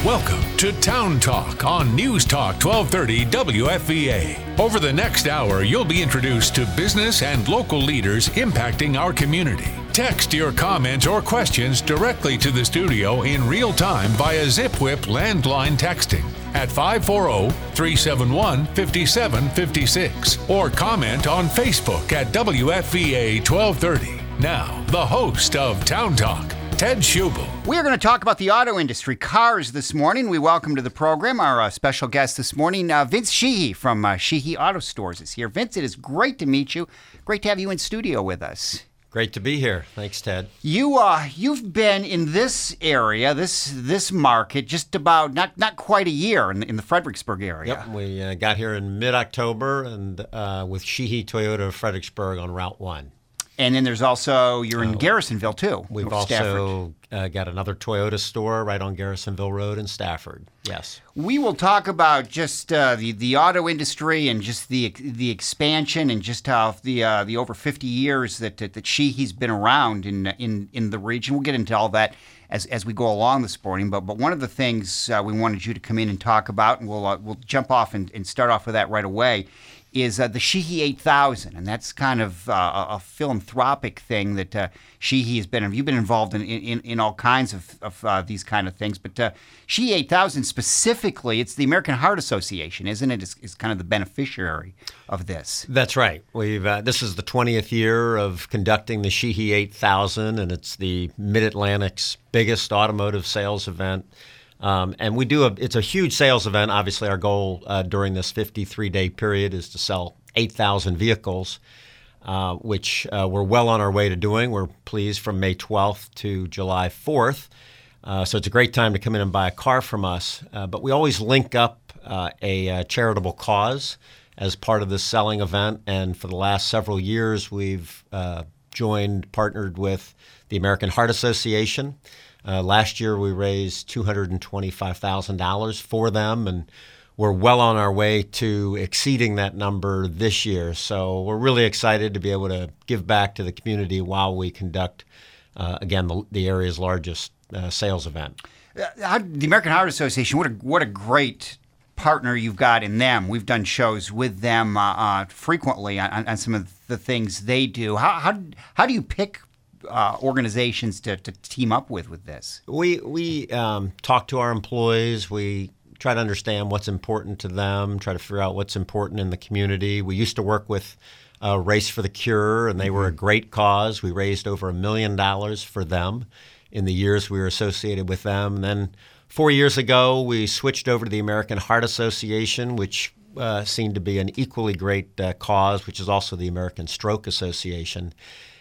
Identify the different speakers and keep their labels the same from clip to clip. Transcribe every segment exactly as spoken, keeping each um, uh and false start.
Speaker 1: Welcome to Town Talk on News Talk twelve thirty W F V A. Over the next hour, you'll be introduced to business and local leaders impacting our community. Text your comments or questions directly to the studio in real time via ZipWhip landline texting at five four zero, three seven one, five seven five six or comment on Facebook at W F V A twelve thirty. Now, the host of Town Talk, Ted Schubel.
Speaker 2: We are going to talk about the auto industry, cars, this morning. We welcome to the program our uh, special guest this morning, uh, Vince Sheehy from uh, Sheehy Auto Stores is here. Vince, it is great to meet you. Great to have you in studio with us.
Speaker 3: Great to be here. Thanks, Ted.
Speaker 2: You uh, you've been in this area, this this market, just about not not quite a year in the, in the Fredericksburg area.
Speaker 3: Yep, we uh, got here in mid-October and uh, with Sheehy Toyota of Fredericksburg on Route One.
Speaker 2: And then there's also, you're in uh, Garrisonville, too.
Speaker 3: We've also uh, got another Toyota store right on Garrisonville Road in Stafford. Yes.
Speaker 2: We will talk about just uh, the, the auto industry and just the the expansion and just how the uh, the over fifty years that that, that Sheehy's been around in in in the region. We'll get into all that as as we go along this morning. But but one of the things uh, we wanted you to come in and talk about, and we'll uh, we'll jump off and, and start off with that right away, is uh, the Sheehy eight thousand, and that's kind of uh, a philanthropic thing that uh, Sheehy has been. You've been involved in in, in all kinds of, of uh, these kind of things, but uh, Sheehy eight thousand specifically, it's the American Heart Association, isn't it? Is, is kind of the beneficiary of this.
Speaker 3: That's right. We've uh, this is the twentieth year of conducting the Sheehy eight thousand, and it's the Mid-Atlantic's biggest automotive sales event. Um, and we do a, it's a huge sales event. Obviously, our goal uh, during this fifty-three day period is to sell eight thousand vehicles, uh, which uh, we're well on our way to doing. We're pleased from May twelfth to July fourth. Uh, so it's a great time to come in and buy a car from us. Uh, but we always link up uh, a, a charitable cause as part of this selling event. And for the last several years, we've uh, joined, partnered with the American Heart Association. Uh, last year, we raised two hundred twenty-five thousand dollars for them, and we're well on our way to exceeding that number this year. So we're really excited to be able to give back to the community while we conduct, uh, again, the, the area's largest uh, sales event.
Speaker 2: Uh, the American Heart Association, what a, what a great partner you've got in them. We've done shows with them uh, uh, frequently on, on some of the things they do. How, how, how do you pick Uh, organizations to, to team up with with this?
Speaker 3: We we um, talk to our employees. We try to understand what's important to them, try to figure out what's important in the community. We used to work with uh, Race for the Cure, and they mm-hmm. were a great cause. We raised over a million dollars for them in the years we were associated with them. And then four years ago, we switched over to the American Heart Association, which uh, seemed to be an equally great uh, cause, which is also the American Stroke Association.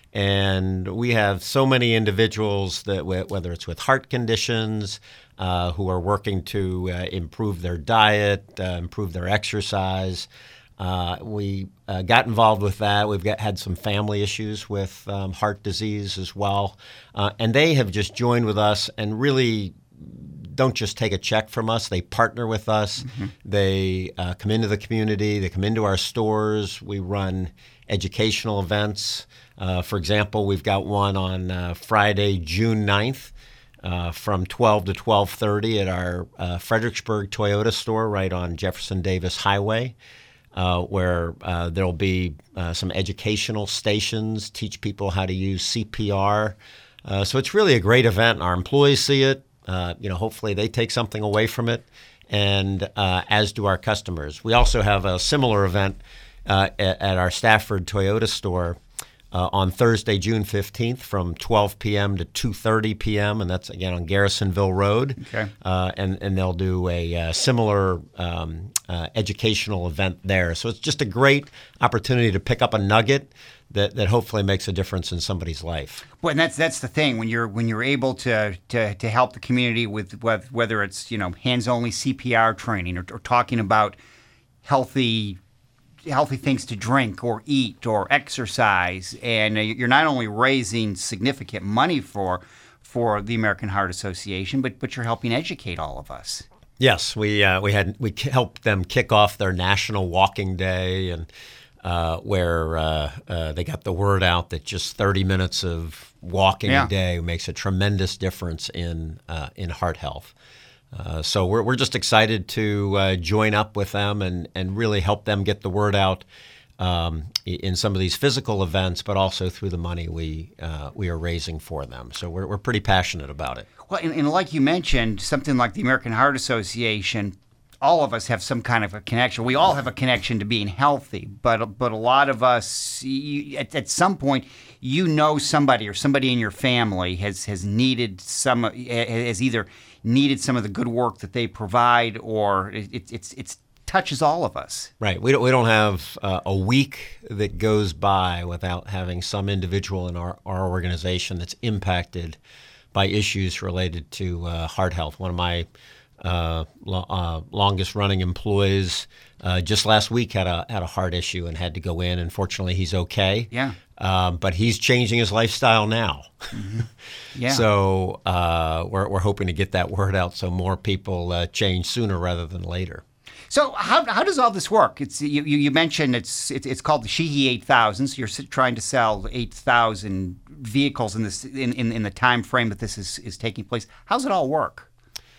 Speaker 3: And we have so many individuals that, whether it's with heart conditions, uh, who are working to uh, improve their diet, uh, improve their exercise. Uh, we uh, got involved with that. We've got, had some family issues with um, heart disease as well. Uh, and they have just joined with us and really don't just take a check from us. They partner with us. Mm-hmm. They uh, come into the community. They come into our stores. We run educational events. Uh, for example, we've got one on uh, Friday, June ninth, uh, from twelve to twelve thirty at our uh, Fredericksburg Toyota store right on Jefferson Davis Highway, uh, where uh, there'll be uh, some educational stations, teach people how to use C P R. Uh, so it's really a great event. Our employees see it. Uh, you know, hopefully they take something away from it, and uh, as do our customers. We also have a similar event uh, at, at our Stafford Toyota store Uh, on Thursday, June fifteenth, from twelve p.m. to two thirty p.m., and that's, again, on Garrisonville Road.
Speaker 2: Okay.
Speaker 3: Uh, and, and they'll do a uh, similar um, uh, educational event there. So it's just a great opportunity to pick up a nugget that, that hopefully makes a difference in somebody's life.
Speaker 2: Well, and that's that's the thing, when you're when you're able to to, to help the community with whether it's, you know, hands-only C P R training or, or talking about healthy healthy things to drink or eat or exercise, and uh, you're not only raising significant money for for the American Heart Association, but but you're helping educate all of us.
Speaker 3: Yes, we uh, we had we helped them kick off their National Walking Day, and uh, where uh, uh, they got the word out that just thirty minutes of walking
Speaker 2: yeah.
Speaker 3: a day makes a tremendous difference in uh, in heart health. Uh, so we're we're just excited to uh, join up with them and, and really help them get the word out um, in some of these physical events, but also through the money we uh, we are raising for them. So we're we're pretty passionate about it.
Speaker 2: Well, and, and like you mentioned, something like the American Heart Association, all of us have some kind of a connection. We all have a connection to being healthy, but but a lot of us, you, at, at some point, you know somebody or somebody in your family has has needed some has either needed some of the good work that they provide, or it, it, it's it's touches all of us.
Speaker 3: Right. We don't we don't have uh, a week that goes by without having some individual in our, our organization that's impacted by issues related to uh, heart health. One of my uh, lo- uh, longest running employees uh, just last week had a had a heart issue and had to go in. And fortunately, he's okay.
Speaker 2: Yeah.
Speaker 3: Um, but he's changing his lifestyle now.
Speaker 2: Mm-hmm. Yeah.
Speaker 3: So uh, we're we're hoping to get that word out so more people uh, change sooner rather than later.
Speaker 2: So how how does all this work? It's you you you mentioned it's it's, it's called the Sheehy eight thousand. So you're trying to sell eight thousand vehicles in this in, in, in the time frame that this is, is taking place. How's it all work?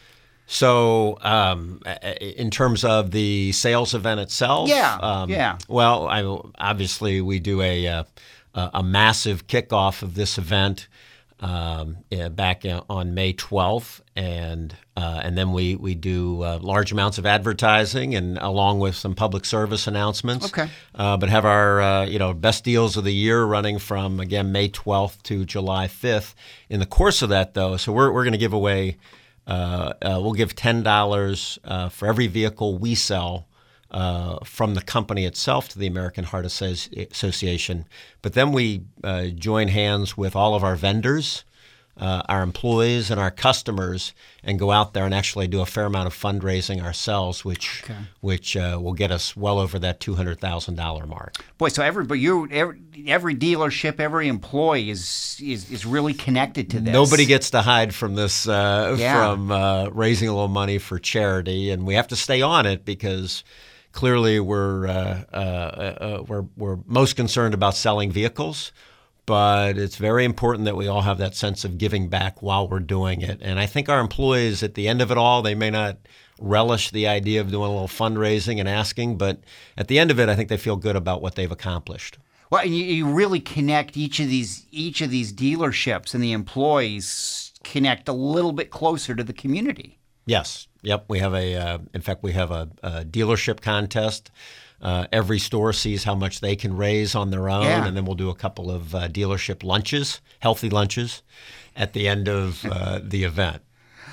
Speaker 3: So, um, in terms of the sales event itself,
Speaker 2: yeah,
Speaker 3: um,
Speaker 2: yeah.
Speaker 3: Well, I, obviously we do a uh, a massive kickoff of this event um, yeah, back on May twelfth, and uh, and then we we do uh, large amounts of advertising, and along with some public service announcements.
Speaker 2: Okay.
Speaker 3: Uh, but have our uh, you know best deals of the year running from again May twelfth to July fifth. In the course of that, though, so we're we're going to give away. Uh, uh, we'll give ten dollars uh, for every vehicle we sell uh, from the company itself to the American Heart Associ- Association. But then we uh, join hands with all of our vendors, uh, our employees, and our customers, and go out there and actually do a fair amount of fundraising ourselves, which
Speaker 2: Okay.
Speaker 3: which uh, will get us well over that two hundred thousand dollars mark.
Speaker 2: Boy, so everybody, you, every, every dealership, every employee is, is is really connected to this.
Speaker 3: Nobody gets to hide from this, uh,
Speaker 2: Yeah.
Speaker 3: from uh, raising a little money for charity, and we have to stay on it because clearly we're uh, uh, uh, we're we're most concerned about selling vehicles, but it's very important that we all have that sense of giving back while we're doing it. And I think our employees, at the end of it all, they may not relish the idea of doing a little fundraising and asking, but at the end of it, I think they feel good about what they've accomplished.
Speaker 2: Well, and you, you really connect each of these each of these dealerships, and the employees connect a little bit closer to the community.
Speaker 3: Yes. Yep. We have a, uh, in fact, we have a, a dealership contest. Uh, every store sees how much they can raise on their own,
Speaker 2: Yeah.
Speaker 3: and then we'll do a couple of uh, dealership lunches, healthy lunches, at the end of uh, the event.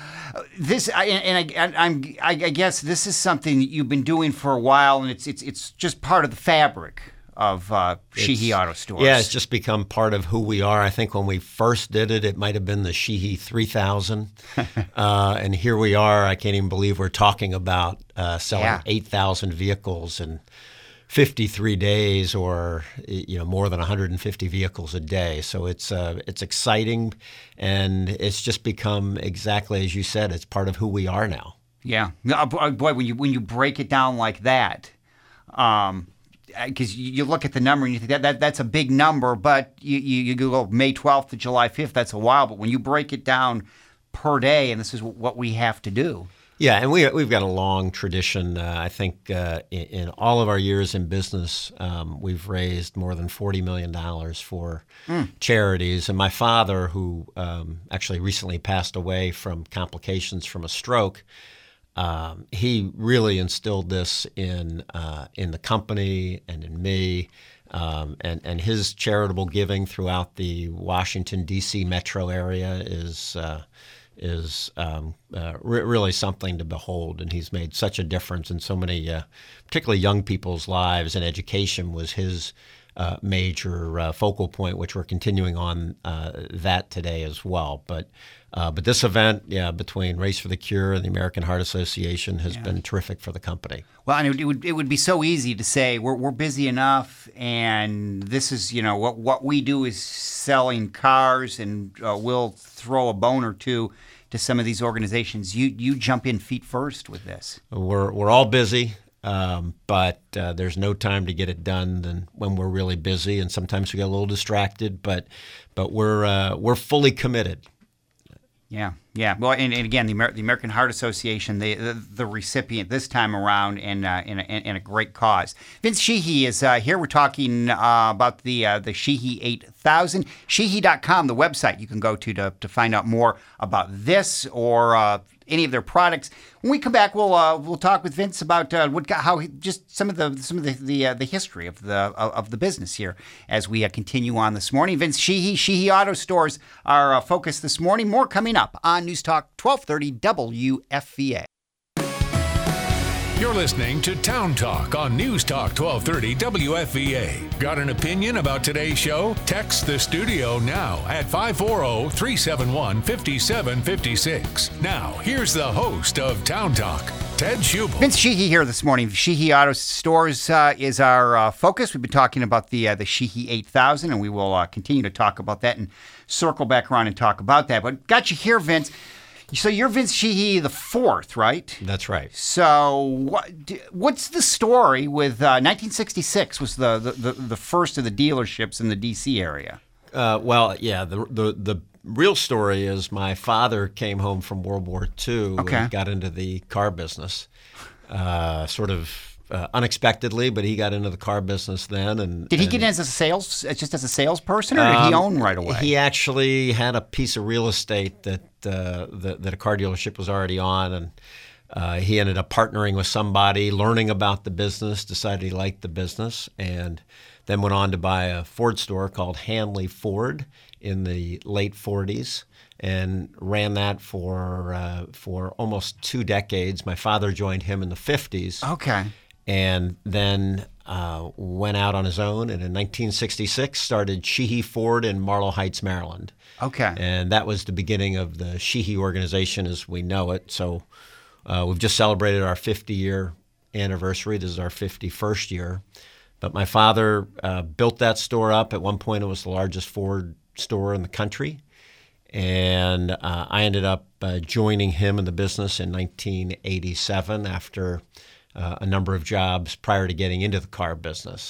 Speaker 2: This, I, and I, I'm, I, I guess this is something that you've been doing for a while, and it's it's it's just part of the fabric of uh, Sheehy Auto Stores.
Speaker 3: Yeah, it's just become part of who we are. I think when we first did it, it might have been the Sheehy three thousand. uh, and here we are. I can't even believe we're talking about uh, selling
Speaker 2: Yeah.
Speaker 3: eight thousand vehicles in fifty-three days, or you know more than one hundred fifty vehicles a day. So it's uh, it's exciting, and it's just become exactly as you said. It's part of who we are now.
Speaker 2: Yeah, no, boy, when you when you break it down like that, um, because you look at the number and you think that, that that's a big number, but you, you, you go May twelfth to July fifth, that's a while. But when you break it down per day, and this is what we have to do.
Speaker 3: Yeah, and we, we've got a long tradition. Uh, I think uh, in, in all of our years in business, um, we've raised more than forty million dollars for mm. charities. And my father, who um, actually recently passed away from complications from a stroke, um, he really instilled this in uh, in the company and in me. Um, and, and his charitable giving throughout the Washington, D C metro area is uh, is um, uh, re- really something to behold. And he's made such a difference in so many, uh, particularly young people's lives, and education was his uh, major uh, focal point, which we're continuing on uh, that today as well. But uh, but this event, yeah, between Race for the Cure and the American Heart Association has yeah. been terrific for the company.
Speaker 2: Well, and it, it would it would be so easy to say we're we're busy enough, and this is you know what what we do is selling cars, and uh, we'll throw a bone or two to some of these organizations. You you jump in feet first with this.
Speaker 3: We're we're all busy, um, but uh, there's no time to get it done than when we're really busy, and sometimes we get a little distracted. But but we're uh, we're fully committed.
Speaker 2: Yeah, yeah. Well, and, and again, the, Amer- the American Heart Association, the, the the recipient this time around, and uh, in, a, in a great cause. Vince Sheehy is uh, here. We're talking uh, about the uh, the Sheehy eight thousand. Sheehy dot com, the website you can go to to, to find out more about this or uh, any of their products. When we come back, we'll uh, we'll talk with Vince about uh, what how he, just some of the some of the the, uh, the history of the of the business here as we uh, continue on this morning. Vince Sheehy, Sheehy Auto Stores, our uh, focus this morning. More coming up on News Talk twelve thirty W F V A.
Speaker 1: You're listening to Town Talk on News Talk twelve thirty W F V A. Got an opinion about today's show? Text the studio now at five four zero, three seven one, five seven five six. Now, here's the host of Town Talk, Ted Schubel.
Speaker 2: Vince Sheehy here this morning. Sheehy Auto Stores uh, is our uh, focus. We've been talking about the uh, the Sheehy eight thousand, and we will uh, continue to talk about that and circle back around and talk about that. But got you here, Vince. So you're Vince Sheehy the fourth, right?
Speaker 3: That's right.
Speaker 2: So what, what's the story with uh, nineteen sixty-six was the, the, the, the first of the dealerships in the D C area?
Speaker 3: Uh, well, yeah, the, the the real story is my father came home from World War Two
Speaker 2: Okay.
Speaker 3: and got into the car business, uh, sort of uh, unexpectedly, but he got into the car business then. And
Speaker 2: Did he
Speaker 3: and,
Speaker 2: get in as a sales, just as a salesperson, or did he
Speaker 3: um,
Speaker 2: own right away?
Speaker 3: He actually had a piece of real estate that uh, that, that a car dealership was already on, and uh, he ended up partnering with somebody, learning about the business, decided he liked the business, and then went on to buy a Ford store called Hanley Ford in the late forties, and ran that for uh, for almost two decades. My father joined him in the fifties.
Speaker 2: Okay.
Speaker 3: And then uh, went out on his own, and in nineteen sixty-six started Sheehy Ford in Marlow Heights, Maryland.
Speaker 2: Okay.
Speaker 3: And that was the beginning of the Sheehy organization as we know it. So uh, we've just celebrated our fifty-year anniversary. This is our fifty-first year. But my father uh, built that store up. At one point, it was the largest Ford store in the country. And uh, I ended up uh, joining him in the business in nineteen eighty-seven after Uh, a number of jobs prior to getting into the car business.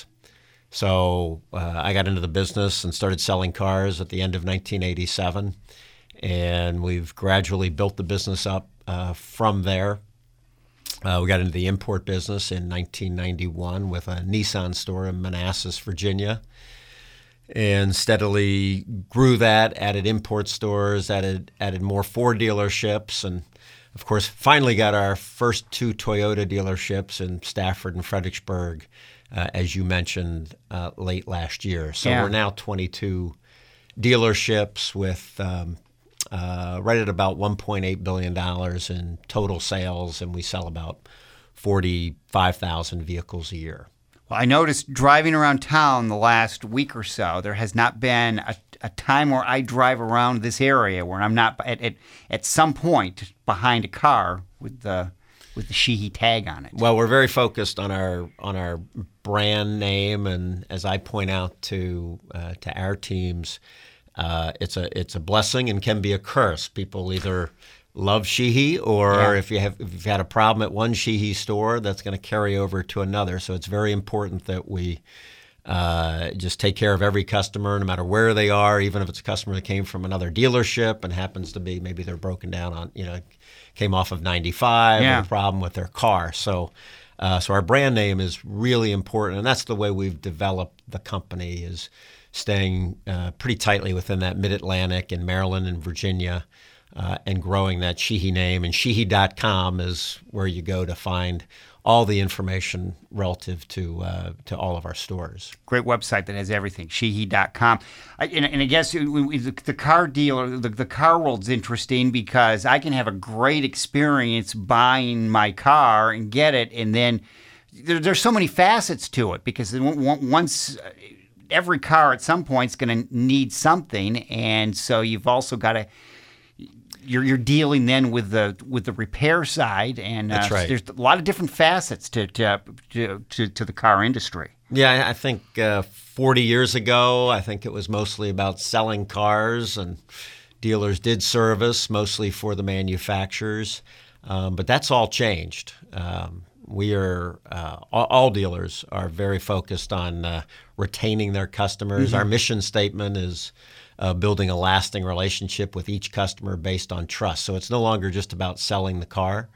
Speaker 3: So uh, I got into the business and started selling cars at the end of nineteen eighty-seven, and we've gradually built the business up uh, from there. Uh, we got into the import business in nineteen ninety-one with a Nissan store in Manassas, Virginia, and steadily grew that, added import stores, added added more Ford dealerships, and of course, finally got our first two Toyota dealerships in Stafford and Fredericksburg, uh, as you mentioned, uh, late last year. So
Speaker 2: Yeah.
Speaker 3: we're now twenty-two dealerships with um, uh, right at about one point eight billion dollars in total sales, and we sell about forty-five thousand vehicles a year.
Speaker 2: Well, I noticed driving around town the last week or so, there has not been a, a time where I drive around this area where I'm not at, at at some point behind a car with the with the Sheehy tag on it.
Speaker 3: Well, we're very focused on our on our brand name, and as I point out to uh, to our teams, uh, it's a it's a blessing and can be a curse. People either love Sheehy, or
Speaker 2: Yeah.
Speaker 3: if you have if you've had a problem at one Sheehy store, that's going to carry over to another. So it's very important that we uh, just take care of every customer, no matter where they are, even if it's a customer that came from another dealership and happens to be maybe they're broken down on, you know, came off of ninety-five,
Speaker 2: Yeah.
Speaker 3: or a problem with their car. So, uh, so our brand name is really important, and that's the way we've developed the company, is staying uh, pretty tightly within that Mid-Atlantic and Maryland and Virginia. Uh, and growing that Sheehy name. And Sheehy dot com is where you go to find all the information relative to uh, to all of our stores.
Speaker 2: Great website that has everything, Sheehy dot com. I, and, and I guess we- we- the, the car dealer, the, the car world's interesting because I can have a great experience buying my car and get it, and then there, there's so many facets to it because then on- on- once every car at some point is going to need something, and so you've also got to. You're, you're dealing then with the with the repair side, and uh,
Speaker 3: That's right.
Speaker 2: there's a lot of different facets to to to, to, to the car industry.
Speaker 3: Yeah, I I think uh, forty years ago, I think it was mostly about selling cars, and dealers did service, mostly for the manufacturers. Um, but that's all changed. Um, we are, uh, all, all dealers are very focused on uh, retaining their customers.
Speaker 2: Mm-hmm.
Speaker 3: Our mission statement is uh, building a lasting relationship with each customer based on trust. So it's no longer just about selling the car.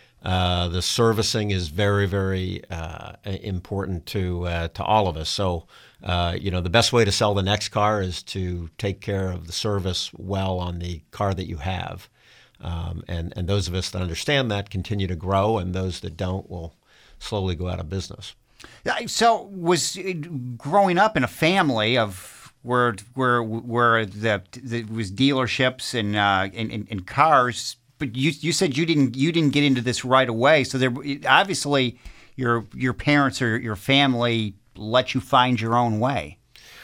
Speaker 3: Uh, the servicing is very, very uh, important to uh, to all of us. So, uh, you know, the best way to sell the next car is to take care of the service well on the car that you have. Um, and, and those of us that understand that continue to grow, and those that don't will slowly go out of business.
Speaker 2: So, was it growing up in a family of where where where the, the was dealerships and, uh, and, and and cars? But you you said you didn't you didn't get into this right away. So there obviously your your parents or your family let you find your own way.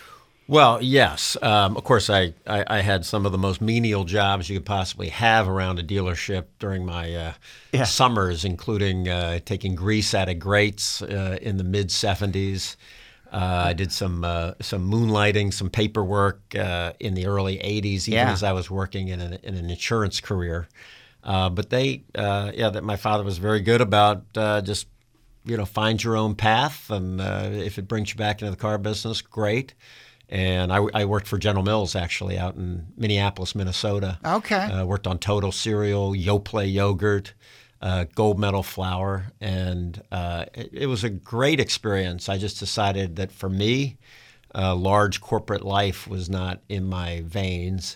Speaker 3: Well, yes. Um, of course, I, I, I had some of the most menial jobs you could possibly have around a dealership during my uh, yeah. summers, including uh, taking grease out of grates uh, in the mid seventies. Uh, I did some uh, some moonlighting, some paperwork uh, in the early eighties, even
Speaker 2: yeah.
Speaker 3: as I was working in an, in an insurance career. Uh, but they, uh, yeah, that my father was very good about uh, just, you know, find your own path, and uh, if it brings you back into the car business, great. And I, I worked for General Mills, actually, out in Minneapolis, Minnesota.
Speaker 2: Okay.
Speaker 3: Uh, worked on Total Cereal, Yoplait yogurt, uh, Gold Medal flour, and uh, it, it was a great experience. I just decided that for me, uh, large corporate life was not in my veins,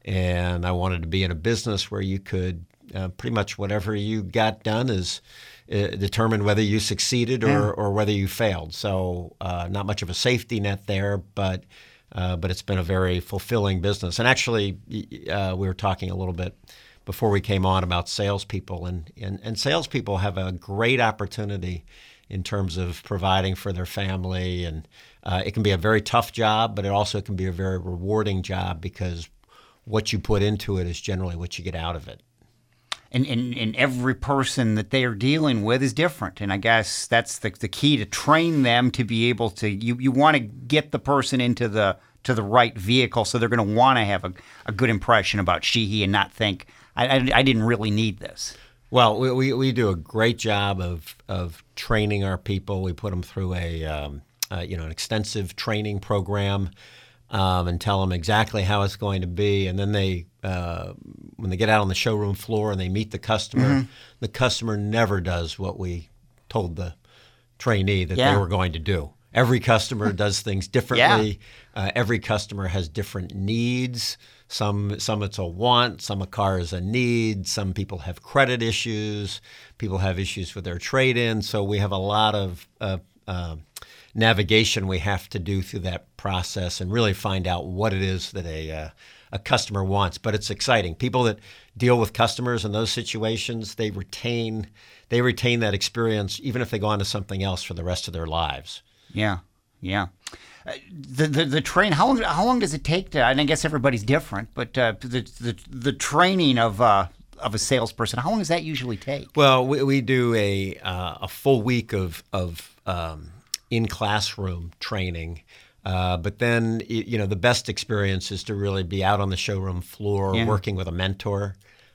Speaker 3: and I wanted to be in a business where you could uh, pretty much whatever you got done is uh, determined whether you succeeded or,
Speaker 2: yeah.
Speaker 3: or whether you failed. So uh, not much of a safety net there, but uh, but it's been a very fulfilling business. And actually, uh, we were talking a little bit before we came on about salespeople, and, and, and salespeople have a great opportunity in terms of providing for their family. And uh, it can be a very tough job, but it also can be a very rewarding job because what you put into it is generally what you get out of it.
Speaker 2: And, and, and every person that they are dealing with is different. And I guess that's the the key to train them to be able to, you, you want to get the person into the to the right vehicle, so they're going to want to have a, a good impression about Sheehy and not think, I, I, I didn't really need this.
Speaker 3: Well, we, we, we do a great job of of training our people. We put them through a um, uh, you know an extensive training program. Um, and tell them exactly how it's going to be. And then they, uh, when they get out on the showroom floor and they meet the customer, mm-hmm. the customer never does what we told the trainee that yeah. they were going to do. Every customer does things differently. Yeah. Uh, every customer has different needs. Some some it's a want, some a car is a need. Some people have credit issues. People have issues with their trade-in. So we have a lot of uh, uh, navigation we have to do through that process and really find out what it is that a uh, a customer wants. But it's exciting. People that deal with customers in those situations, they retain they retain that experience even if they go on to something else for the rest of their lives.
Speaker 2: Yeah, yeah. Uh, the, the the train. How long how long does it take to? And I guess everybody's different, but uh, the the the training of uh, of a salesperson. How long does that usually take?
Speaker 3: Well, we we do a uh, a full week of of um, in classroom training. Uh, but then, you know, the best experience is to really be out on the showroom floor yeah. working with a mentor.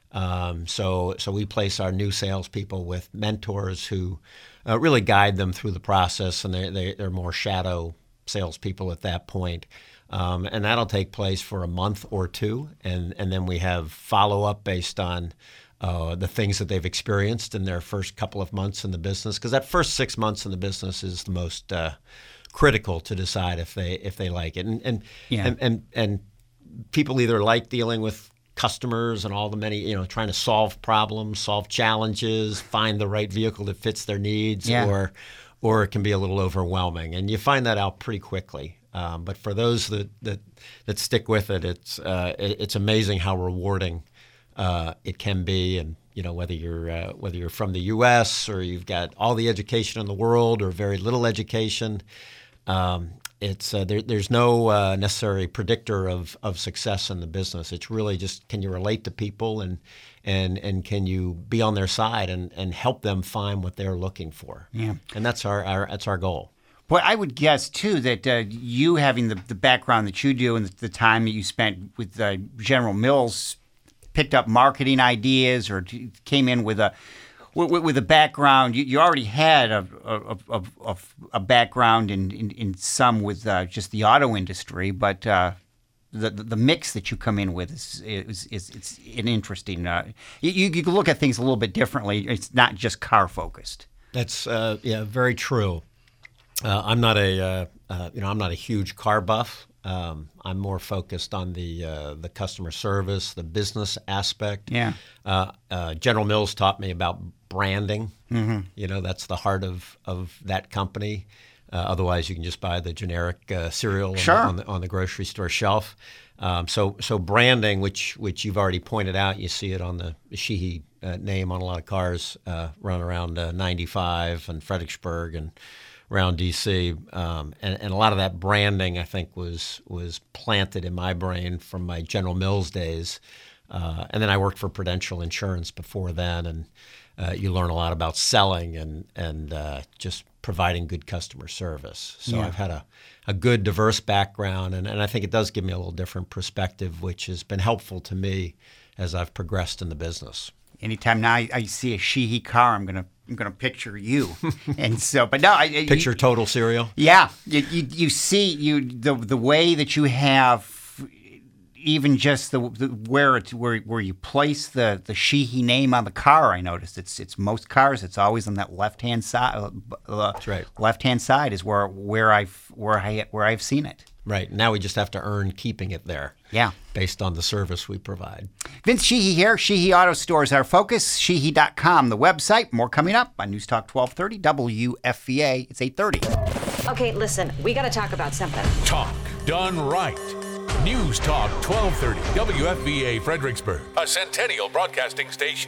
Speaker 3: Um, so so we place our new salespeople with mentors who uh, really guide them through the process, and they, they, they're more shadow salespeople at that point. Um, and that'll take place for a month or two, and, and then we have follow-up based on uh, the things that they've experienced in their first couple of months in the business, because that first six months in the business is the most uh, critical to decide if they if they like it. And and,
Speaker 2: yeah.
Speaker 3: and and and people either like dealing with customers and all the many, you know, trying to solve problems, solve challenges, find the right vehicle that fits their needs,
Speaker 2: yeah.
Speaker 3: or or it can be a little overwhelming. And you find that out pretty quickly. Um, but for those that, that that stick with it, it's uh, it, it's amazing how rewarding uh, it can be. And you know, whether you're uh, whether you're from the U S or you've got all the education in the world or very little education, um, it's uh, there, there's no uh, necessary predictor of, of success in the business. It's really just, can you relate to people, and and and can you be on their side and, and help them find what they're looking for?
Speaker 2: Yeah,
Speaker 3: and that's our, our that's our goal.
Speaker 2: Well, I would guess, too, that uh, you having the, the background that you do and the, the time that you spent with uh, General Mills, picked up marketing ideas or t- came in with a with, with a background. You, you already had a a, a, a background in, in, in some with uh, just the auto industry, but uh, the the mix that you come in with is is, is it's an interesting. Uh, you you can look at things a little bit differently. It's not just car focused.
Speaker 3: That's uh, yeah, very true. Uh, I'm not a uh, uh, you know I'm not a huge car buff. Um, I'm more focused on the uh, the customer service, the business aspect.
Speaker 2: Yeah.
Speaker 3: Uh, uh, General Mills taught me about branding. Mm-hmm. You know, that's the heart of of that company. Uh, otherwise, you can just buy the generic uh, cereal
Speaker 2: sure.
Speaker 3: on, the, on the on the grocery store shelf. Um, so so branding, which which you've already pointed out, you see it on the Sheehy uh, name on a lot of cars uh, run around uh, ninety-five and Fredericksburg and around D C, um, and, and a lot of that branding, I think, was was planted in my brain from my General Mills days. Uh, and then I worked for Prudential Insurance before then, and uh, you learn a lot about selling and and uh, just providing good customer service. So
Speaker 2: Yeah.
Speaker 3: I've had a, a good, diverse background, and, and I think it does give me a little different perspective, which has been helpful to me as I've progressed in the business.
Speaker 2: Anytime now I, I see a Sheehy car, I'm gonna I'm gonna picture you, and so. But no, I, I-
Speaker 3: Picture
Speaker 2: you,
Speaker 3: Total Cereal.
Speaker 2: Yeah, you, you you see you the the way that you have, even just the, the where it's where where you place the the Sheehy name on the car. I noticed it's it's most cars. It's always on that left hand side. Uh,
Speaker 3: That's right.
Speaker 2: Left hand side is where where I've where I where I've seen it.
Speaker 3: Right. Now we just have to earn keeping it there.
Speaker 2: Yeah.
Speaker 3: Based on the service we provide.
Speaker 2: Vince Sheehy here. Sheehy Auto Store is our focus. Sheehy dot com, the website. More coming up on News Talk twelve thirty W F V A. It's eight thirty.
Speaker 4: Okay, listen, we got to talk about something.
Speaker 1: Talk done right. News Talk twelve thirty W F V A Fredericksburg, a Centennial Broadcasting station.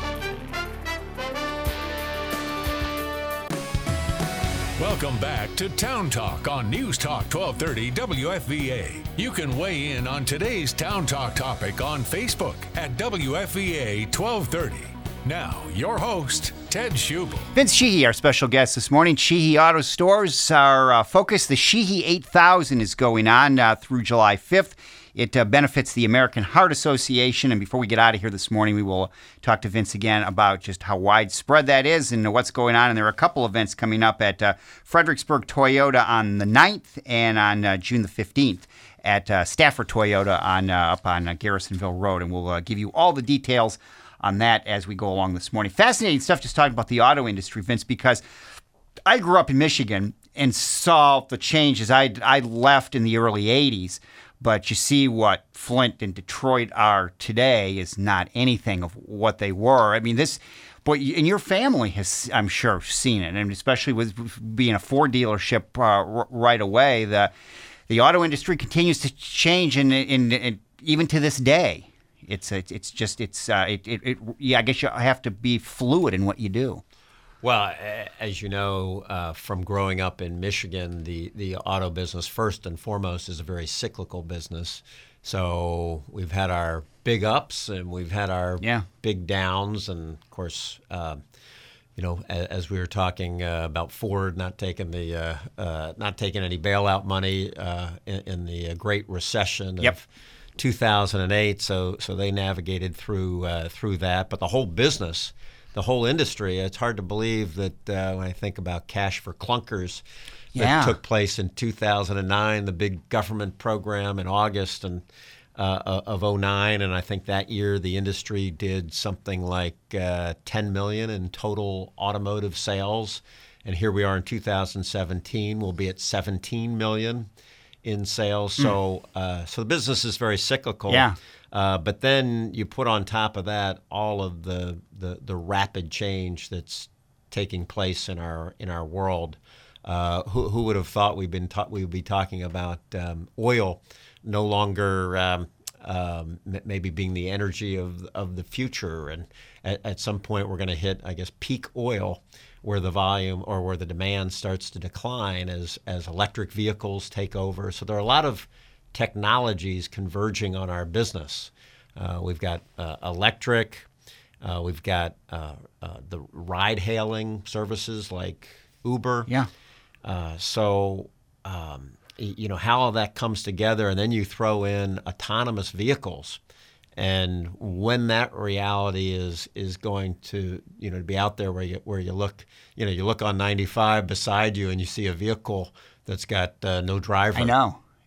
Speaker 1: Welcome back to Town Talk on News Talk twelve thirty W F V A. You can weigh in on today's Town Talk topic on Facebook at W F V A twelve thirty. Now, your host, Ted Schubel.
Speaker 2: Vince Sheehy, our special guest this morning. Sheehy Auto Stores, our uh, focus. The Sheehy eight thousand is going on uh, through July fifth. It uh, benefits the American Heart Association. And before we get out of here this morning, we will talk to Vince again about just how widespread that is and what's going on. And there are a couple events coming up at uh, Fredericksburg Toyota on the ninth and on uh, June the fifteenth at uh, Stafford Toyota on uh, up on uh, Garrisonville Road. And we'll uh, give you all the details on that as we go along this morning. Fascinating stuff just talking about the auto industry, Vince, because I grew up in Michigan and saw the changes. I, I left in the early eighties, but you see what Flint and Detroit are today is not anything of what they were. I mean, this, but you, and your family has, I'm sure, seen it, and especially with being a Ford dealership uh, r- right away, the the auto industry continues to change, and, and, and even to this day. It's it's it's just it's uh, it, it it yeah. I guess you have to be fluid in what you do.
Speaker 3: Well, a- as you know, uh, from growing up in Michigan, the the auto business first and foremost is a very cyclical business. So we've had our big ups and we've had our
Speaker 2: Yeah.
Speaker 3: big downs, and of course, uh, you know, as, as we were talking uh, about Ford not taking the uh, uh, not taking any bailout money uh, in, in the Great Recession
Speaker 2: Yep.
Speaker 3: of two thousand eight, so so they navigated through uh, through that. But the whole business, the whole industry, it's hard to believe that uh, when I think about cash for clunkers that
Speaker 2: Yeah.
Speaker 3: took place in two thousand nine, the big government program in August and uh, of oh nine, and I think that year the industry did something like uh, ten million in total automotive sales, and here we are in two thousand seventeen, we'll be at seventeen million in sales. So uh, so the business is very cyclical.
Speaker 2: Yeah.
Speaker 3: Uh, but then you put on top of that all of the, the, the rapid change that's taking place in our in our world. Uh, who, who would have thought we've been ta- we would be talking about um, oil no longer um, um, m- maybe being the energy of of the future, and at, at some point we're going to hit, I guess, peak oil, where the volume or where the demand starts to decline as as electric vehicles take over. So there are a lot of technologies converging on our business. Uh, we've got uh, electric, uh, we've got uh, uh, the ride-hailing services like Uber.
Speaker 2: Yeah.
Speaker 3: Uh, so, um, y- you know, how all that comes together, and then you throw in autonomous vehicles. And when that reality is is going to, you know, to be out there where you where you look, you know, you look on ninety-five beside you and you see a vehicle that's got uh, no driver.
Speaker 2: I know.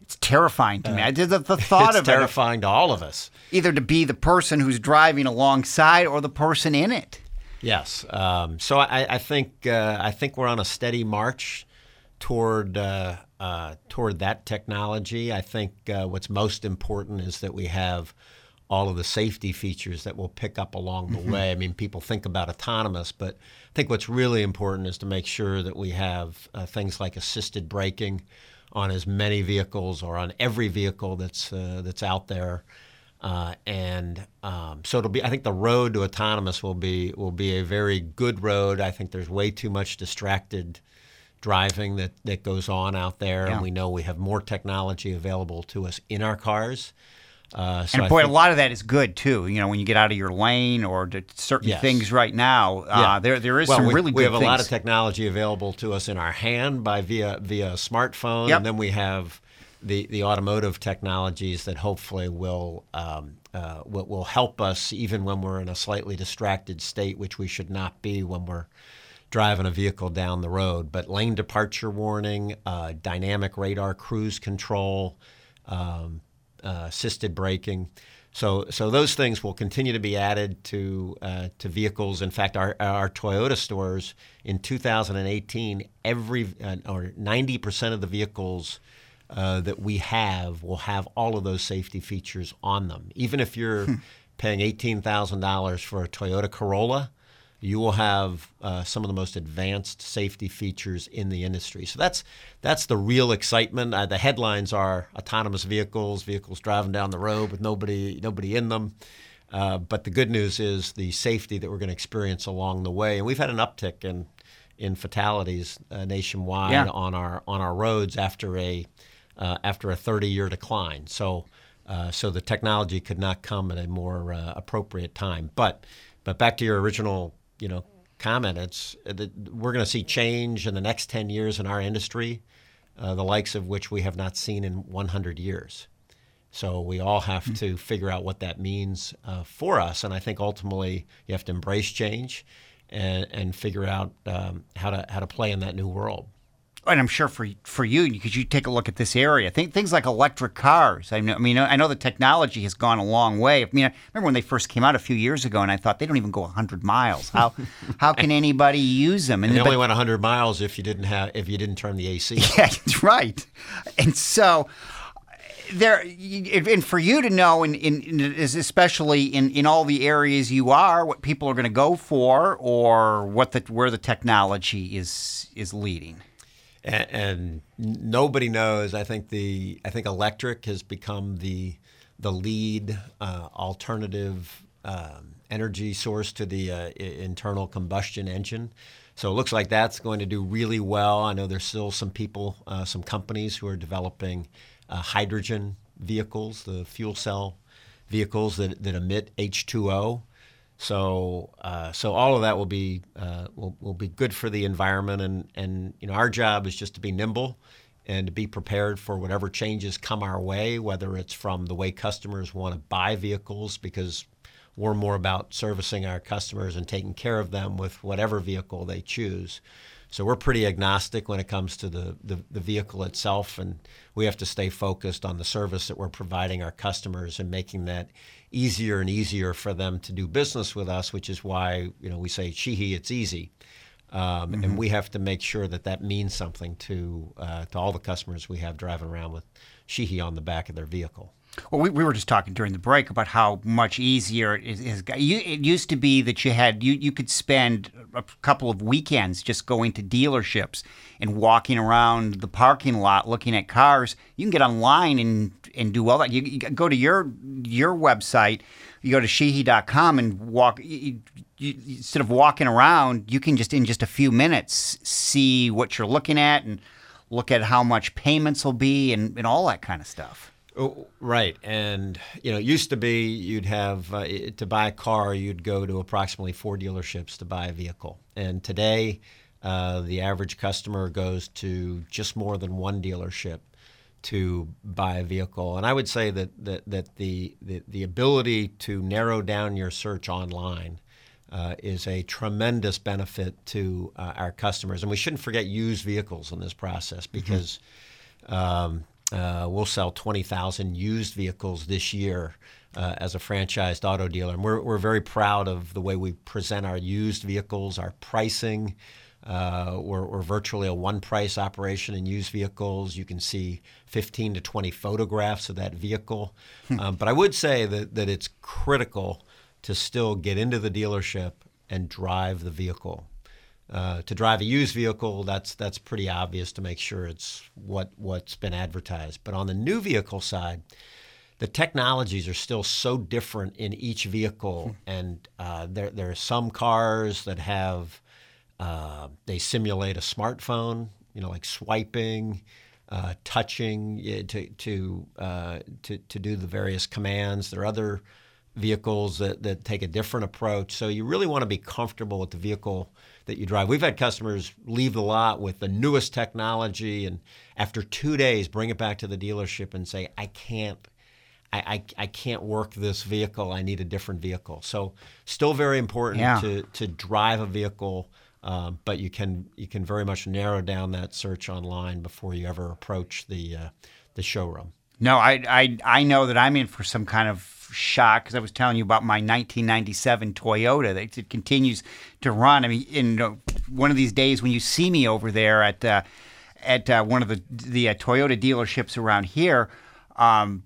Speaker 2: It's terrifying to me. I did the, the thought
Speaker 3: it's
Speaker 2: of
Speaker 3: terrifying
Speaker 2: it,
Speaker 3: to all of us.
Speaker 2: either to be the person who's driving alongside or the person in it.
Speaker 3: Yes. Um, so I, I think uh, I think we're on a steady march toward uh, uh, toward that technology. I think uh, what's most important is that we have all of the safety features that we'll pick up along the mm-hmm. way. I mean, people think about autonomous, but I think what's really important is to make sure that we have uh, things like assisted braking on as many vehicles or on every vehicle that's uh, that's out there. Uh, and um, so it'll be. I think the road to autonomous will be will be a very good road. I think there's way too much distracted driving that, that goes on out there, yeah. and we know we have more technology available to us in our cars. Uh, so
Speaker 2: and boy,
Speaker 3: think,
Speaker 2: a lot of that is good too. You know, when you get out of your lane or to certain
Speaker 3: yes.
Speaker 2: things right now, uh,
Speaker 3: yeah.
Speaker 2: there there is
Speaker 3: well,
Speaker 2: some
Speaker 3: we,
Speaker 2: really
Speaker 3: we
Speaker 2: good
Speaker 3: have
Speaker 2: things.
Speaker 3: a lot of technology available to us in our hand by via via smartphone,
Speaker 2: yep.
Speaker 3: and then we have the the automotive technologies that hopefully will. Um, Uh, will, will help us even when we're in a slightly distracted state, which we should not be when we're driving a vehicle down the road. But lane departure warning, uh, dynamic radar cruise control, um, uh, assisted braking. So, so those things will continue to be added to uh, to vehicles. In fact, our our Toyota stores in two thousand eighteen, every uh, or ninety percent of the vehicles Uh, that we have will have all of those safety features on them. Even if you're paying eighteen thousand dollars for a Toyota Corolla, you will have uh, some of the most advanced safety features in the industry. So that's that's the real excitement. Uh, the headlines are autonomous vehicles, vehicles driving down the road with nobody nobody in them. Uh, but the good news is the safety that we're going to experience along the way. And we've had an uptick in in fatalities uh, nationwide
Speaker 2: yeah.
Speaker 3: on our on our roads after a Uh, after a thirty-year decline. So uh, so the technology could not come at a more uh, appropriate time. But but back to your original you know comment, it's uh, we're going to see change in the next ten years in our industry, uh, the likes of which we have not seen in one hundred years. So we all have mm-hmm. to figure out what that means uh, for us. And I think ultimately you have to embrace change and, and figure out um, how to how to play in that new world.
Speaker 2: And I'm sure for for you, because you take a look at this area, think things like electric cars. I, know, I mean, I know the technology has gone a long way. I mean, I remember when they first came out a few years ago, and I thought they don't even go one hundred miles. How how can anybody use them?
Speaker 3: And, and they but, only went one hundred miles if you didn't have if you didn't turn the A C.
Speaker 2: Yeah, that's right. And so there, and for you to know, in, in, in especially in, in all the areas you are, what people are going to go for, or what the where the technology is is leading.
Speaker 3: And, and nobody knows. I think the I think electric has become the the lead uh, alternative um, energy source to the uh, internal combustion engine. So it looks like that's going to do really well. I know there's still some people, uh, some companies who are developing uh, hydrogen vehicles, the fuel cell vehicles that, that emit H two O. So, uh, so all of that will be uh, will, will be good for the environment, and, and you know our job is just to be nimble and to be prepared for whatever changes come our way, whether it's from the way customers want to buy vehicles, because we're more about servicing our customers and taking care of them with whatever vehicle they choose. So we're pretty agnostic when it comes to the, the, the vehicle itself, and we have to stay focused on the service that we're providing our customers and making that easier and easier for them to do business with us, which is why you know we say, Sheehy, it's easy. Um, mm-hmm. And we have to make sure that that means something to uh, to all the customers we have driving around with Sheehy on the back of their vehicle.
Speaker 2: Well, we, we were just talking during the break about how much easier it is. It used to be that you had you, you could spend a couple of weekends just going to dealerships and walking around the parking lot looking at cars. You can get online and, and do all that. You, you go to your your website, you go to sheehy dot com and walk. You, you, instead of walking around, you can just in just a few minutes see what you're looking at and look at how much payments will be and, and all that kind of stuff.
Speaker 3: Oh, right. And, you know, it used to be you'd have, uh, to buy a car, you'd go to approximately four dealerships to buy a vehicle. And today, uh, the average customer goes to just more than one dealership to buy a vehicle. And I would say that that, that the, the, the ability to narrow down your search online uh, is a tremendous benefit to uh, our customers. And we shouldn't forget used vehicles in this process, because mm-hmm. um, Uh, we'll sell twenty thousand used vehicles this year uh, as a franchised auto dealer. And we're, we're very proud of the way we present our used vehicles, our pricing. Uh, we're, we're virtually a one-price operation in used vehicles. You can see fifteen to twenty photographs of that vehicle. um, but I would say that, that it's critical to still get into the dealership and drive the vehicle. Uh, to drive a used vehicle, that's that's pretty obvious to make sure it's what, what's been advertised. But on the new vehicle side, the technologies are still so different in each vehicle. And uh, there, there are some cars that have, uh, they simulate a smartphone, you know, like swiping, uh, touching uh, to, to, uh, to, to do the various commands. There are other vehicles that, that take a different approach. So you really want to be comfortable with the vehicle that you drive. We've had customers leave the lot with the newest technology and after two days bring it back to the dealership and say, I can't, I, I, I can't work this vehicle. I need a different vehicle. So still very important
Speaker 2: Yeah.
Speaker 3: to, to drive a vehicle, um, but you can you can very much narrow down that search online before you ever approach the uh, the showroom.
Speaker 2: No, I, I I know that I'm in for some kind of shock because I was telling you about my nineteen ninety-seven Toyota that it continues to run. I mean, in uh, one of these days when you see me over there at uh, at uh, one of the the uh, Toyota dealerships around here, um,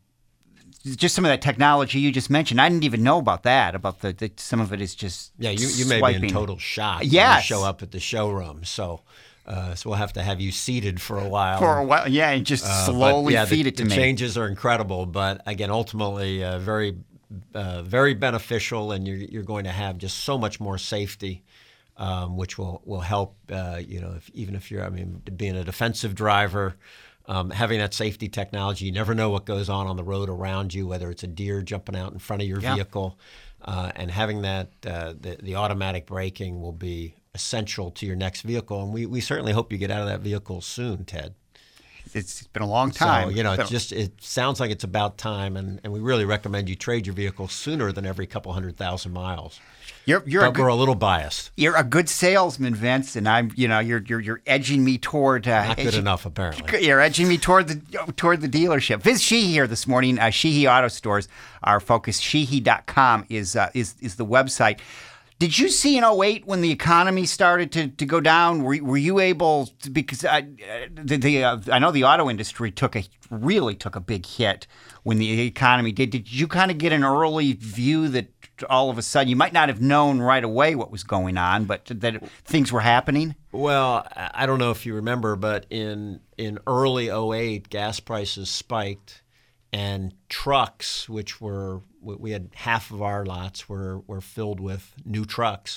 Speaker 2: just some of that technology you just mentioned, I didn't even know about that. About the, the some of it is just
Speaker 3: Yeah, you you may
Speaker 2: swiping.
Speaker 3: be in total shock when
Speaker 2: Yes.
Speaker 3: you show up at the showroom. So. Uh, so we'll have to have you seated for a while.
Speaker 2: for a while, yeah, and just
Speaker 3: Uh, but,
Speaker 2: slowly
Speaker 3: yeah,
Speaker 2: feed
Speaker 3: the,
Speaker 2: it to
Speaker 3: the
Speaker 2: me.
Speaker 3: changes are incredible, but again, ultimately, uh, very, uh, very beneficial, and you're you're going to have just so much more safety, um, which will will help. Uh, you know, if, even if you're, I mean, being a defensive driver, um, having that safety technology, you never know what goes on on the road around you, whether it's a deer jumping out in front of your
Speaker 2: Yeah.
Speaker 3: vehicle, uh, and having that uh, the the automatic braking will be essential to your next vehicle, and we, we certainly hope you get out of that vehicle soon, Ted.
Speaker 2: It's been a long time.
Speaker 3: So, you know,
Speaker 2: It's
Speaker 3: it's
Speaker 2: been-
Speaker 3: just it sounds like it's about time, and, and we really recommend you trade your vehicle sooner than every couple hundred thousand miles.
Speaker 2: you're you're a
Speaker 3: But
Speaker 2: good,
Speaker 3: we're a little biased.
Speaker 2: you're a good salesman, Vince, and I'm you know you're you're you're edging me toward uh,
Speaker 3: Not good
Speaker 2: edging-
Speaker 3: enough, apparently.
Speaker 2: You're edging me toward the toward the dealership. Vince Sheehy here this morning. Uh, Sheehy Auto Stores. Our focus, sheehy dot com, is uh, is is the website. Did you see in oh eight when the economy started to, to go down? Were, were you able to, because I, the, the, uh, I know the auto industry took a really took a big hit when the economy did. Did you kind of get an early view that all of a sudden you might not have known right away what was going on, but that things were happening?
Speaker 3: Well, I I don't know if you remember, but in in early oh eight, gas prices spiked, and trucks, which were we we had half of our lots were were filled with new trucks,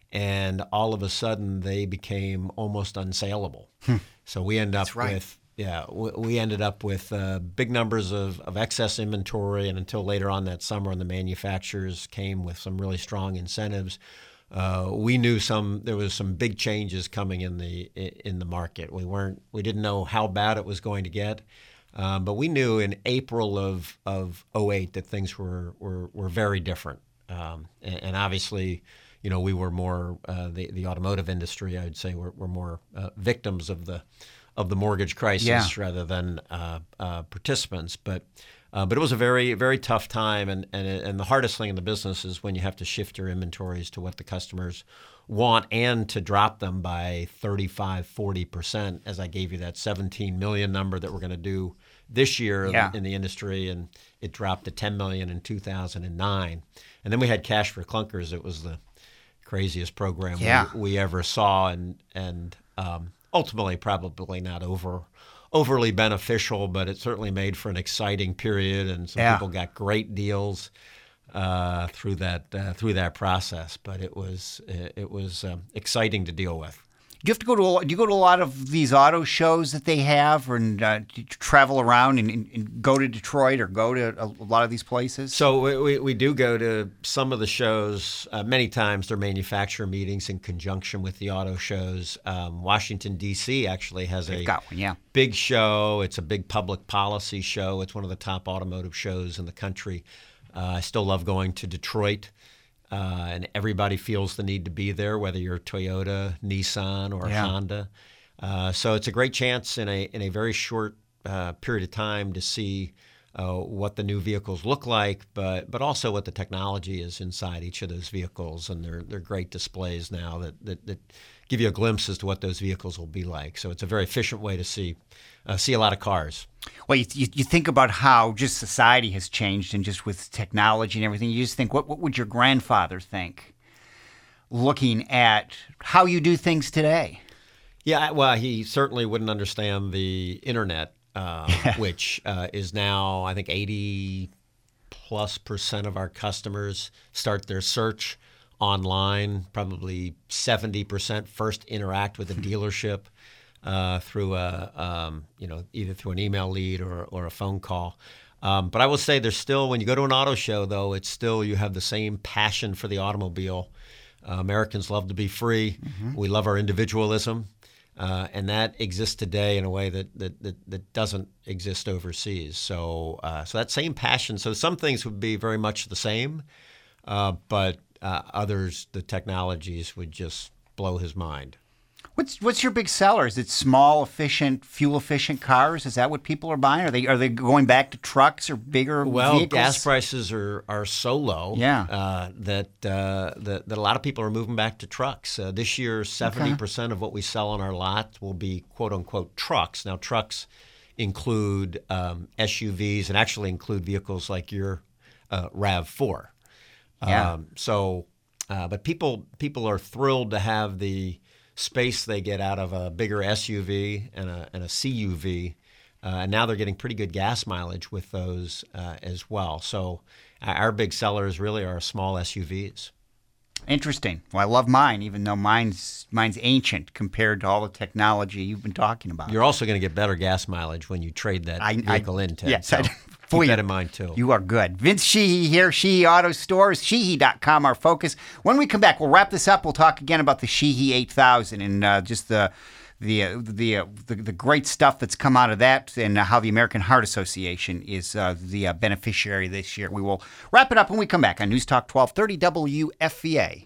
Speaker 3: and all of a sudden they became almost unsaleable. So we end up
Speaker 2: right.
Speaker 3: with yeah we, we ended up with uh, big numbers of, of excess inventory, and until later on that summer, and the manufacturers came with some really strong incentives. Uh, we knew some there was some big changes coming in the in the market. We weren't we didn't know how bad it was going to get. Um, but we knew in April of of oh eight that things were were, were very different, um, and, and obviously, you know, we were more uh, the the automotive industry. I would say we're, we're more uh, victims of the of the mortgage crisis
Speaker 2: Yeah.
Speaker 3: rather than uh, uh, participants. But uh, but it was a very very tough time, and and and the hardest thing in the business is when you have to shift your inventories to what the customers want and to drop them by thirty-five, forty percent, as I gave you that seventeen million number that we're going to do this year
Speaker 2: Yeah.
Speaker 3: in the industry, and it dropped to ten million in two thousand nine. And then we had Cash for Clunkers. It was the craziest program
Speaker 2: Yeah.
Speaker 3: we, we ever saw, and and um, ultimately probably not over overly beneficial, but it certainly made for an exciting period, and some
Speaker 2: Yeah.
Speaker 3: people got great deals uh, through that uh, through that process. But it was it was um, exciting to deal with.
Speaker 2: Do you have to go to a, do you go to a lot of these auto shows that they have, and uh, do you travel around and, and, and go to Detroit or go to a, a lot of these places?
Speaker 3: So we, we, we do go to some of the shows. Uh, many times they're manufacturer meetings in conjunction with the auto shows. Um, Washington, D C actually has
Speaker 2: They've
Speaker 3: a
Speaker 2: got one, yeah.
Speaker 3: big show. It's a big public policy show. It's one of the top automotive shows in the country. Uh, I still love going to Detroit. Uh, and everybody feels the need to be there, whether you're Toyota, Nissan, or
Speaker 2: Yeah.
Speaker 3: Honda. Uh, so it's a great chance in a in a very short uh, period of time to see uh, what the new vehicles look like, but but also what the technology is inside each of those vehicles. And they're they're great displays now that that, that give you a glimpse as to what those vehicles will be like. So it's a very efficient way to see uh, see a lot of cars.
Speaker 2: Well, you, you, you think about how just society has changed, and just with technology and everything, you just think, what, what would your grandfather think looking at how you do things today?
Speaker 3: Yeah, well, he certainly wouldn't understand the internet, uh, which uh, is now, I think, eighty plus percent of our customers start their search online. Probably seventy percent first interact with a dealership uh, through a, um, you know, either through an email lead or, or a phone call. Um, but I will say there's still, when you go to an auto show, though, it's still, you have the same passion for the automobile. Uh, Americans love to be free. Mm-hmm. We love our individualism. Uh, and that exists today in a way that that, that, that doesn't exist overseas. So uh, so that same passion. So some things would be very much the same, uh, but uh, others, the technologies would just blow his mind.
Speaker 2: What's what's your big seller? Is it small, efficient, fuel-efficient cars? Is that what people are buying? Are they are they going back to trucks or bigger
Speaker 3: well,
Speaker 2: vehicles?
Speaker 3: Well, gas prices are, are so low
Speaker 2: yeah.
Speaker 3: uh, that, uh, that that a lot of people are moving back to trucks. Uh, this year, seventy percent okay. of what we sell on our lot will be quote-unquote trucks. Now, trucks include um, S U Vs and actually include vehicles like your uh, RAV four.
Speaker 2: Yeah.
Speaker 3: Um, so, uh, but people people are thrilled to have the space they get out of a bigger S U V and a, and a C U V. Uh, and now they're getting pretty good gas mileage with those uh, as well. So our big sellers really are small S U Vs.
Speaker 2: Interesting. Well, I love mine, even though mine's mine's ancient compared to all the technology you've been talking about.
Speaker 3: You're also going to get better gas mileage when you trade that
Speaker 2: I,
Speaker 3: vehicle
Speaker 2: I,
Speaker 3: in, Ted.
Speaker 2: Yes,
Speaker 3: so
Speaker 2: I,
Speaker 3: keep that in mind, too.
Speaker 2: You are good. Vince Sheehy here, Sheehy Auto Stores, sheehy dot com, our focus. When we come back, we'll wrap this up. We'll talk again about the Sheehy eight thousand and uh, just the the uh, the, uh, the the great stuff that's come out of that, and uh, how the American Heart Association is uh, the uh, beneficiary this year. We will wrap it up when we come back on News Talk twelve thirty W F V A.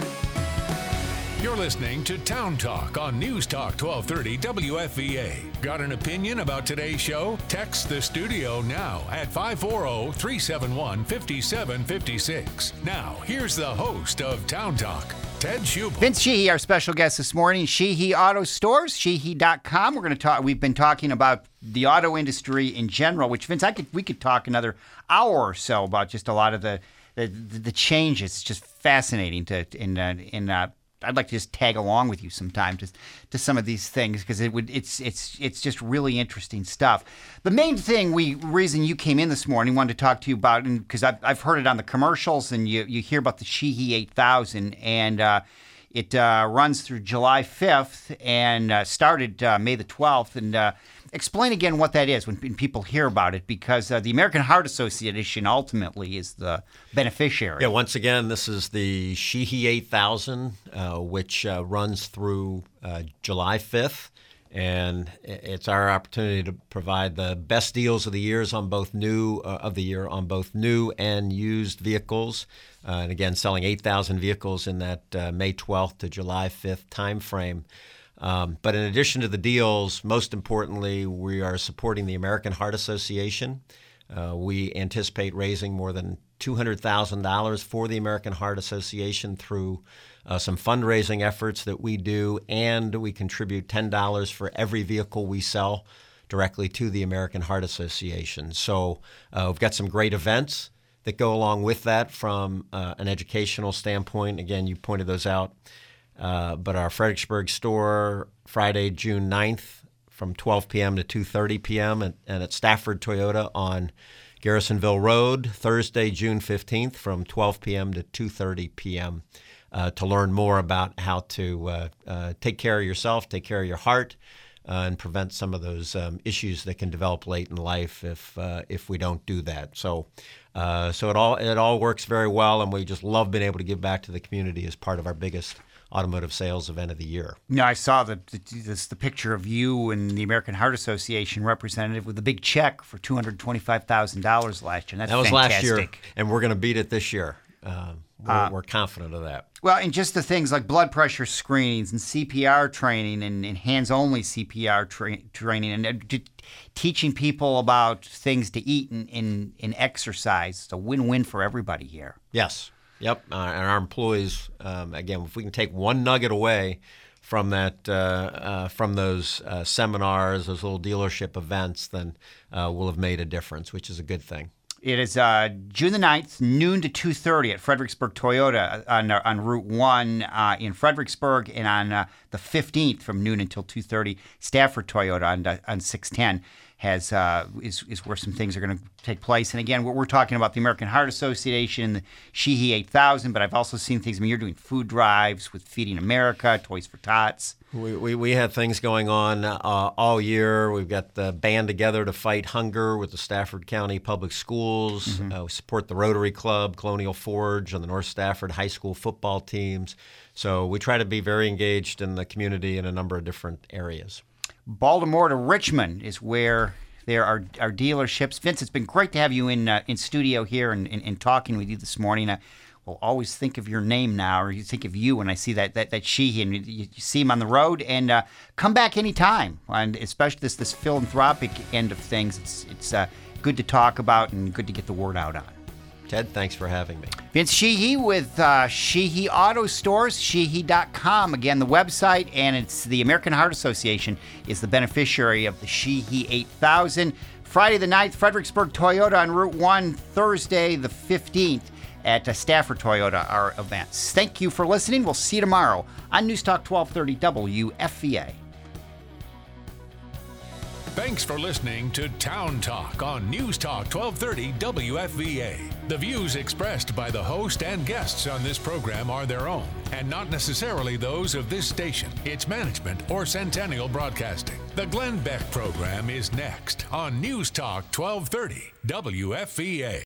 Speaker 1: You're listening to Town Talk on News Talk twelve thirty W F V A. Got an opinion about today's show? Text the studio now at five four zero, three seven one, five seven five six. Now, here's the host of Town Talk, Ted Schubel.
Speaker 2: Vince Sheehy, our special guest this morning, Sheehy Auto Stores, sheehy dot com. We're going to talk. We've been talking about the auto industry in general, which, Vince, I could we could talk another hour or so about just a lot of the the, the changes. It's just fascinating to in uh, in. Uh, I'd like to just tag along with you sometime to to some of these things, because it would it's it's it's just really interesting stuff. The main thing we reason you came in this morning wanted to talk to you about, and because I've I've heard it on the commercials, and you you hear about the Sheehy eight thousand, and uh, it uh, runs through July fifth and uh, started uh, May the twelfth, and uh, explain again what that is when, when people hear about it, because uh, the American Heart Association ultimately is the beneficiary.
Speaker 3: Yeah, once again, this is the Sheehy eight thousand, uh, which uh, runs through uh, July fifth, and it's our opportunity to provide the best deals of the years on both new uh, of the year on both new and used vehicles, uh, and again, selling eight thousand vehicles in that uh, May twelfth to July fifth timeframe. Um, but in addition to the deals, most importantly, we are supporting the American Heart Association. Uh, we anticipate raising more than two hundred thousand dollars for the American Heart Association through uh, some fundraising efforts that we do, and we contribute ten dollars for every vehicle we sell directly to the American Heart Association. So uh, we've got some great events that go along with that from uh, an educational standpoint. Again, you pointed those out. Uh, but our Fredericksburg store, Friday, June ninth, from twelve p.m. to two thirty p.m., and, and at Stafford Toyota on Garrisonville Road, Thursday, June fifteenth, from twelve p.m. to two thirty p.m. Uh, to learn more about how to uh, uh, take care of yourself, take care of your heart, uh, and prevent some of those um, issues that can develop late in life if uh, if we don't do that. So, uh, so it all it all works very well, and we just love being able to give back to the community as part of our biggest automotive sales event of the year.
Speaker 2: No, I saw the the, this, the picture of you and the American Heart Association representative with a big check for two hundred twenty-five thousand dollars last year. That's
Speaker 3: that was
Speaker 2: fantastic.
Speaker 3: last year, and we're going to beat it this year. Uh, We're,
Speaker 2: Uh,
Speaker 3: we're confident of that.
Speaker 2: Well, and just the things like blood pressure screenings and C P R training and, and hands-only C P R tra- training and uh, t- teaching people about things to eat and, and, and exercise. It's a win-win for everybody here.
Speaker 3: Yes. Yep. Uh, and our employees, um, again, if we can take one nugget away from that, uh, uh, from those uh, seminars, those little dealership events, then uh, we'll have made a difference, which is a good thing.
Speaker 2: It is uh, June the ninth, noon to two thirty at Fredericksburg Toyota on, uh, on Route one uh, in Fredericksburg, and on uh, the fifteenth from noon until two thirty, Stafford Toyota on, uh, on six ten has uh, is, is where some things are going to take place. And again, we're, we're talking about the American Heart Association, the Sheehy eight thousand, but I've also seen things. I mean, you're doing food drives with Feeding America, Toys for Tots.
Speaker 3: We, we we have things going on uh, all year. We've got the Band Together to Fight Hunger with the Stafford County Public Schools. Mm-hmm. Uh, we support the Rotary Club, Colonial Forge, and the North Stafford High School football teams. So we try to be very engaged in the community in a number of different areas.
Speaker 2: Baltimore to Richmond is where there are, are dealerships. Vince, it's been great to have you in uh, in studio here and, and, and talking with you this morning. I will always think of your name now, or you think of you when I see that that, that Sheehy, and you, you see him on the road. And uh, come back anytime, and especially this this philanthropic end of things. It's it's uh, good to talk about and good to get the word out on.
Speaker 3: Ted, thanks for having me.
Speaker 2: Vince Sheehy with uh, Sheehy Auto Stores, sheehy dot com. Again, the website, and it's the American Heart Association is the beneficiary of the Sheehy eight thousand. Friday the ninth, Fredericksburg Toyota on Route one. Thursday the fifteenth at uh, Stafford Toyota, our events. Thank you for listening. We'll see you tomorrow on News Talk twelve thirty W F V A.
Speaker 1: Thanks for listening to Town Talk on News Talk twelve thirty W F V A. The views expressed by the host and guests on this program are their own and not necessarily those of this station, its management, or Centennial Broadcasting. The Glenn Beck program is next on News Talk twelve thirty W F V A.